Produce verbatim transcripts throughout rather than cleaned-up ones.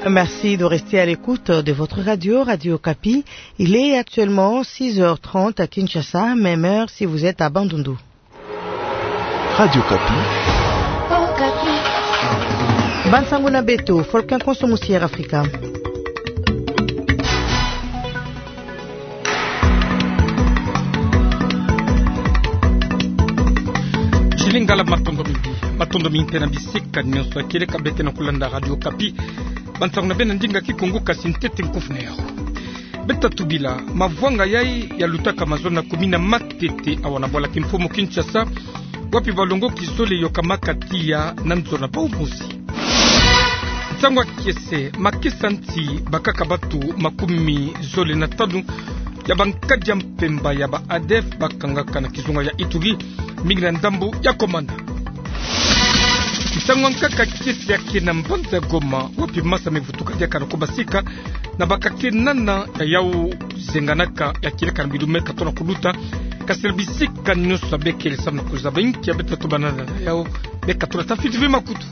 Merci de rester à l'écoute de votre radio, Radio Okapi. Il est actuellement six heures trente à Kinshasa, même heure si vous êtes à Bandundu. Radio Okapi. Okapi. Bansanguna Beto, Folkin Konsomusier Afrika. Lingala matondo mingi matondo mingi na bisika nyonso akile kabete na kulanda Radio Okapi bantsanguna bena ndinga kikunguka sintete nkufune yao beta tubila mavwanga yai ya lutaka mazona kumina matete awana bola kimfumo Kinshasa wapi balongo kisole yokamaka tia na nzona pa umusi tsangwa kiese makisanti bakaka batu makumi zole na tanu ya bankadja mpemba ya ba A D F bakangaka na kizunga ya Ituri migna ndambu ya komanda Msangwa nkaka kisi ya kina mbanza Goma wapi masa mevutuka ya kanakobasika na bakake nana ya yao zenganaka ya kile kanbidume katona kuluta kaserbisika nyusa bekele samna kuzaba inki ya beta tubanana ya yao beka tuna tafiti vima kutu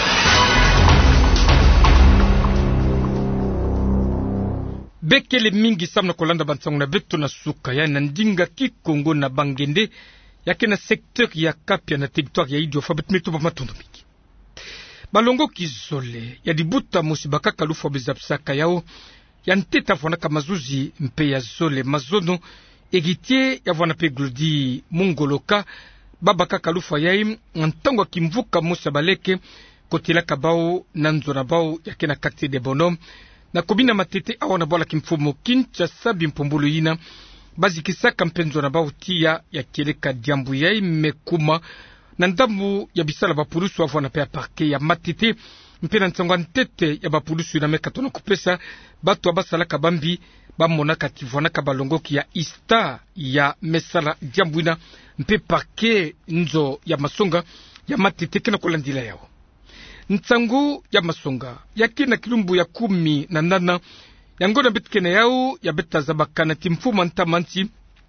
bekele mingi samna kolanda bansanguna beto na suka ya nandinga kikongo na bangende yake na secteur ya Kapia na territoire ya Idiofa betmeto ba matondo miki balongo kizole ya dibuta musibaka kalufa bezapsaka yao ya nteta vona kamazuzi mpe ya zole mazono egitie ya vona pe glodi mungoloka babaka kalufa yai ntango kimvuka musabaleke kotila kabao na nzona bao yake na quartier de Bonhomme na kobina matete awana bola kimfumo Kinshasa bimpombolo yina bazikisaka mpenzo na bautia ya keleka diambu yai mekuma na ndambu ya bisala bapulusu avona pe parke ya matete mpena ntsangwa ntete ya bapulusu na mekatona kupesa batu abasalaka bambi bamona kativona ka balongoki ya ista ya mesala diambu ina mpe parke nzo ya masonga ya matete kena kolandila yao ntsangu ya masonga yakina kilumbu ya kumi na nana yangona betkene yao ya betazabakana timfuma ntamanti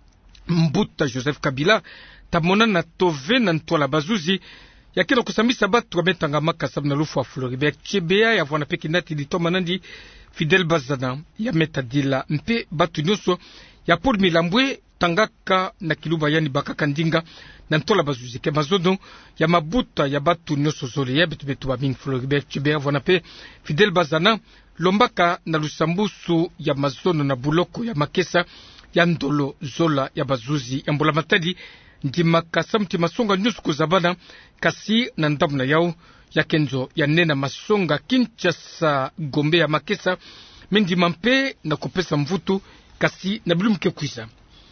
mbuta Joseph Kabila tamona na tove na ntwala bazuzi yakina kusambisa batu wametanga makasa na lufu wa Floribert Chebea ya vwana peki nati ditoma nandi Fidel Bazana ya metadila mpe batu nyoso ya Paul Milambwe tangaka na kiluba yani bakaka ndinga na ntola bazuzi ke mazono ya mabuta ya batu nyoso zole ya betu betu wa Ming Floribert Chebea vwana pe Fidel Bazana lombaka na lusambusu ya mazono na buloko ya makesa ya ndolo zola ya bazuzi ya mbola matadi ndima kasamti masonga nyusu kuzabana kasi na ndamu na yao ya kenzo ya nena masonga Kinshasa Gombe ya makesa mendima mpe na kupesa mvutu kasi na bilumke kuisa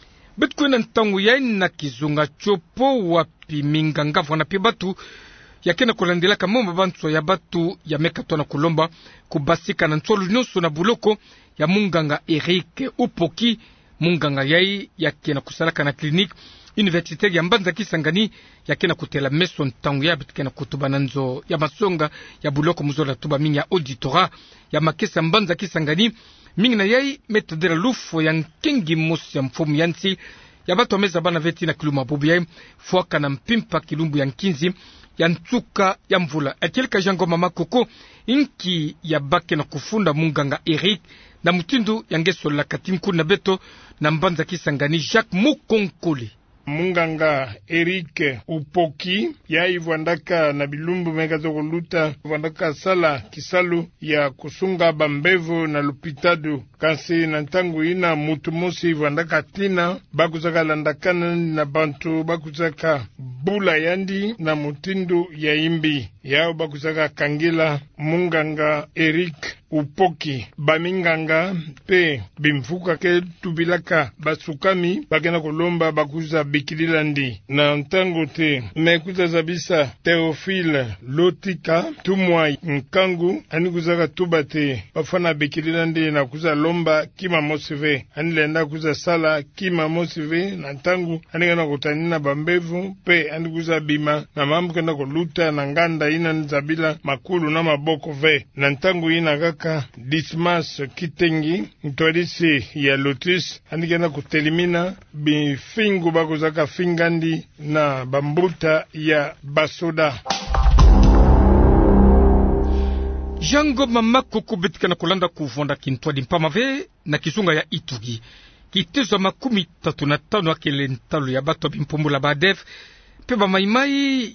betu na ntangu ya na kizunga chopo wapi minganga vwana pe batu yakena kolandela kamomba bantu ya batu ya mekatona kulomba kubasika na ntolo nyonso na buloko ya munganga Eric Upoki munganga yai yakena kusalaka na clinique université ya Mbanza Kisangani yakena kutela meso ntangu ya bitkena kutubana nzo ya masonga ya buloko muzola tuba mingi ya auditora ya makesa Mbanza Kisangani mingi na yai metadera lufo ya nkengi mosi ya mfumu yansi ya batu ameza bana veti na kiluma bubu yai fuaka na mpimpa kilumbu ya nkinzi ya ntsuka ya mvula akelika jango mama koko inki ya bake na kufunda munganga Eric na mutindu yangeso la katimku na beto na Mbanza Kisangani Jacques Mukonkole munganga Eric Upoki yai vwandaka na bilumbu mekazo kuluta vwandaka sala kisalu ya kusunga bambevu na lupitadu kasi na ntangu ina mutu mosi vwandaka tina bakuzaka landakana na bantu bakuzaka bula yandi na mutindu ya imbi yao bakuzaka kangila munganga Eric Upoki baminganga pe bimfuka ke tubilaka basukami bakena kolomba bakuza bikililandi na ntango te mekuza zabisa Theophile Lotika tumwa nkangu anikuzaka tubate bafana bikililandi na kuza lomba kima mosive anilenda kuza sala kima mosive na ntangu anikana kutanina bambevu pe anikuza bima na mambu kenda koluta na nganda ina nzabila makulu na maboko ve na ntangu ina kaka Dismas Kitengi ntwalisi ya Lotus anikena kutelimina bifingu bakuzaka fingandi na bambuta ya basoda. Jango mama koko betika na kolanda kuvonda kintwadi mpamave na kizunga ya Ituri. Kitezo makumi tatu na tano akele ntalo ya bato bimpombola badef. Pe ba maimai,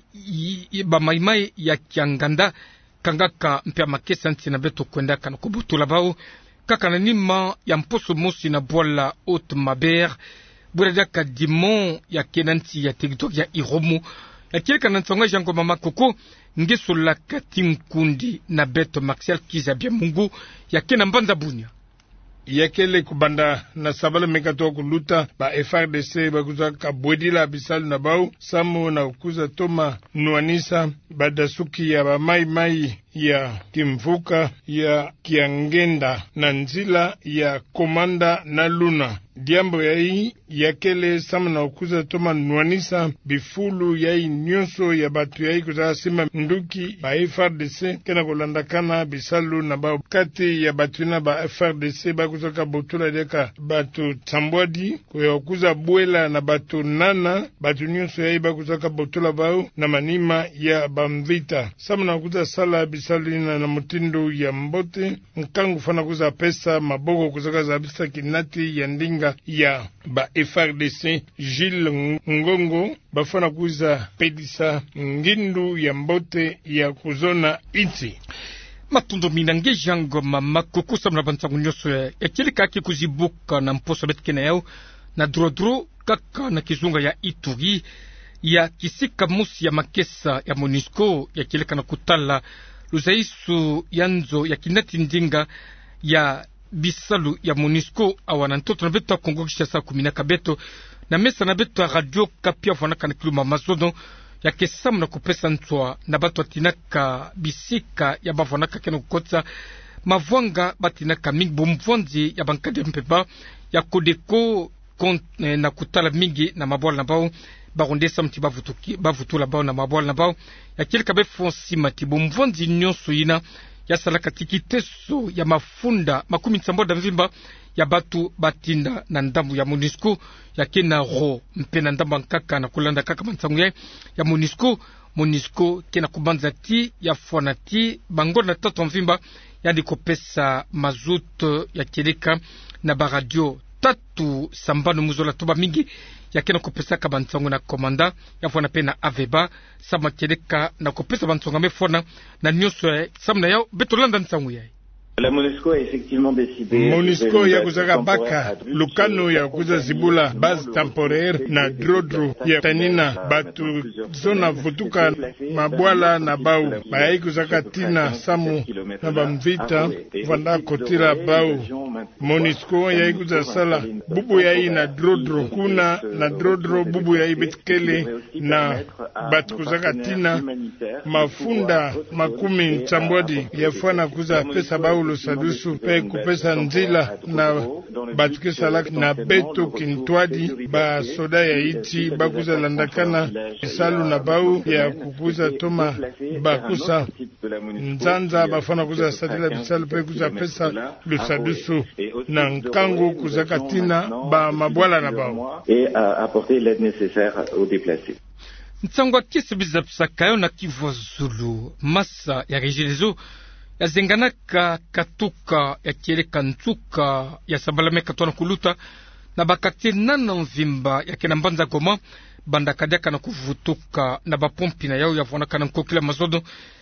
ba maimai ya kianganda kangaka mpea makesa nti na beto kwenda kana kubutula bao. Kaka na nima ya mposo mosi na boala haute maber. Buradaka dimon ya kenanti ya territoire ya Iromo. Ya kileka na ntsonga jango mama koko ngeso la katinkundi na beto Martial Kizabia Mungu ya kena mbanza bunya. Yakele kubanda na sabala mekato kuluta ba F R D C bakuza kabwedila bisalu na bau samu na ukuza toma nuanisa badasuki ya ba mai mai ya kimvuka ya kiangenda na nzila ya komanda na luna. Diambo ya hii yakele samu na ukuza toma nuanisa bifulu ya hii nyonso ya batu ya hii kuza sima nduki ba F R D C kena kulandakana bisalu na bau kati ya batu na ba F R D C bakuza kabotula deka batu tambwadi kwa kuza buela na batu nana batu nyonso ya hii bakuza kabotula bau na manima ya bamvita samu na ukuza sala bisalina na mutindo ya mbote nkangu fana kuza pesa maboko kuzaka za bisa kinati ya ndinga ya ba F R D C Gilles Ngongo bafana kuza pedisa ngindu ya mbote ya kuzona iti matundo minange jango mama kukusa mna bantangu nyoso ya kilika ki kuzibuka na mposo betkena yao na drodro kaka na kizunga ya Ituri ya kisika musi ya makesa ya Monisco ya kilika na kutala luzaisu yanzo ya kinati ndinga ya bisalu ya Monisco awana ntoto na beto Kongo Kinshasa kuminaka beto na mesa na beto radio kapia vanaka na kiluma mazono ya kesamu na kupesa ntwa na bato atinaka bisika ya bavanaka kena kukotsa mavwanga batinaka mingi bomvwanzi ya bankade mpeba ya kodeko kont, eh, na kutala mingi na mabwala na bao barondesa mti bavutuki bavutula bao na mabwala na bao ya kilika befonsi mati bomvwanzi nyonso yina ya salaka tikiteso ya mafunda makumi nsambo da mvimba ya batu batinda na ndambu ya Monisco ya kena ro mpena ndambu nkaka na kulanda kaka mansangu ya ya Monisco Monisco kena kubanza ti ya fonati bango na tatu mvimba ya dikopesa mazuto ya keleka na baradio tatu sambano muzola tuba mingi ya kena kupesa ka bansangu na komanda ya fona pena aveba sama keleka na kupesa bansangu mefona na nyoso ya samna yao betolanda nsangu ya La Monisco a effectivement décidé Monisco ya kuzaka baka lukano ya kuza zibula base temporaire na drodro ya tanina batu zona vutuka mabwala na bau bayi kuzaka tina samu na bamvita vanda kotira bau Monisco ya kuza sala bubu ya hii na drodro kuna na drodro bubu ya hii betkele na batu kuzaka tina mafunda makumi ntambwadi ya fwana kuza pesa bau lusadusu pe kupesa nzila na batukisa lak na beto kintwadi ba soda ya iti bakuza landakana isalu na bau ya kukuza toma bakusa nzanza bafana kuza sadila bisalu pe kuza pesa lusadusu na nkangu kuza katina ba mabwala na bau et apporter l'aide nécessaire aux déplacés. Ntsangwa kisi bizapsakayo na Kivu Zulu masa ya rejilezo ya zenganaka katuka ya kieleka ntuka ya sabalame katwana kuluta na bakati nana mvimba ya kena mbanza goma banda kadiaka na kuvutuka na bapompi na yao ya vonaka na nkokila mazodo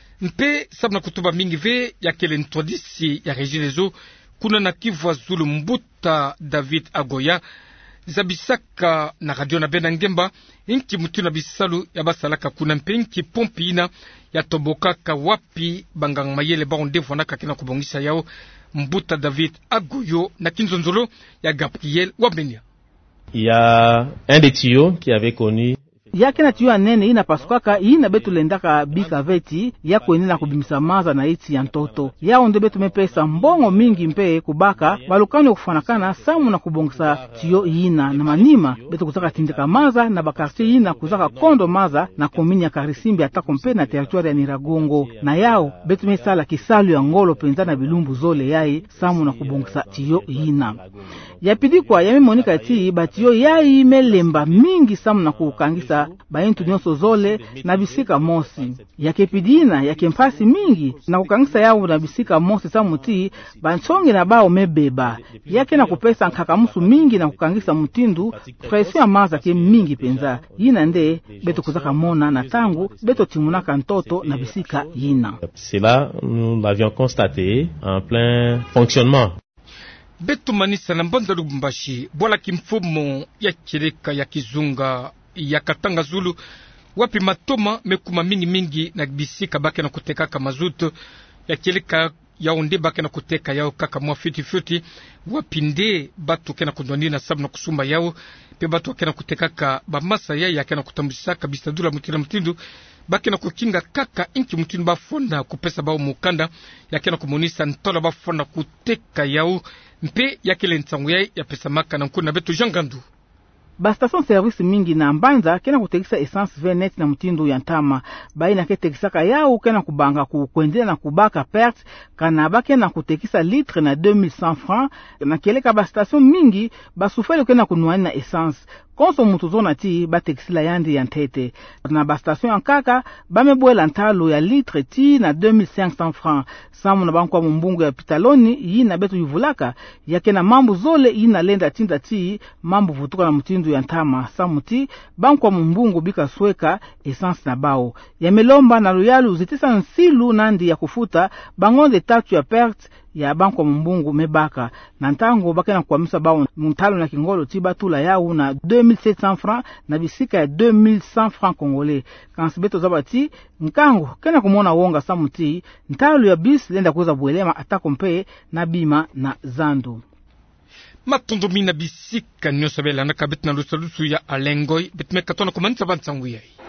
mpe sabna kutuba mingi ve ya kele ntwadisi ya rejilezo kuna na Kivu Zulu mbuta David Agoya zabisaka na radio na bena ngemba inki mutu na bisalu ya basalaka kuna mpe inki pompi ina ya tobokaka wapi bangang mayele ba ondevo na kakena kubongisa yao mbuta David Agoyo na kinzonzolo ya Gabriel Wabenia. Il y a un des tuyaux qui avait connu yake na tiyo nene ina paskwaka ina betu lendaka bika veti ya kuenena kubimisa maza na iti ya ntoto ya onde betu mepesa mbongo mingi mpe kubaka balukani kufanakana samu na kubongisa tiyo ina na manima betu kuzaka tindika maza na bakarti ina kuzaka kondo maza na komini ya Karisimbi atako mpe na territoire ya Niragongo na yao betu mesala kisalu ya ngolo penza na bilumbu zole yai samu na kubongisa tiyo ina ya pidikwa ya memonika ti batiyo yai melemba mingi samu na kukangisa kutunza baintu nyonso zole na bisika mosi yake pidina yake mpasi mingi na kukangisa yao na bisika mosi sa muti banchonge na bao mebeba yake na kupesa nkakamusu mingi na kukangisa mutindu presio ya maza ke mingi penza yina nde beto kuzaka mona na tangu beto timunaka ntoto na bisika yina. C'est là nous l'avions constaté en plein fonctionnement. Betu manisa na Mbonza Lubumbashi bwala kimfumo ya kireka ya kizunga ya Katanga Zulu wapi matoma mekuma mingi mingi na bisika bake na kuteka kama mazuto ya kireka ya onde bake na kuteka yao kaka mwa fiti fiti wapinde batu kena kundwani na sabu na kusumba yao pe batu kena kuteka ka bamasa ya ya kena kutambisa kabisa dula mutila mutindu bake na kukinga kaka inki mutindu bafonda kupesa bao mukanda ya kena kumonisa ntola bafonda kuteka yao mpe yakile nsangu ya ya pesa maka na nkuna betu jangandu. Ba station service mingi na Mbanza kena kutekisa essence venet na mtindo ya ntama baina ke tekisaka yao kena kubanga ku kwendela na kubaka perte kana bake na kutekisa litre na deux mille cent francs na keleka ba station mingi basufele kena kunwani na essence konso mutu zona ti batekisila yandi ya ntete na ba station ankaka bamebwela ntalo ya litre ti na deux mille cinq cents francs samu na bankwa mumbungu ya pitaloni yi na betu yivulaka yake na mambu zole yi na lenda tinda ti mambu vutuka na mtindo ya ntama samuti bankwa mumbungu bika sweka essence na bao ya melomba na luyalu zitisa nsilu nandi ya kufuta bangonde tatu ya perte ya bankwa mumbungu mebaka na ntango bake na kuamisa bao mtalo na kingolo ti batula yao na deux mille sept cents francs na bisika ya deux mille cent francs congolais kansibeto zabati nkango kena kumona wonga samuti ntalo ya bis lenda kuza bwelema atako mpe na bima na zando. Matondo mina bisika nyo sabela na kabit na lusalusu ya alengoi bitme katona kumanisa bansangu yai.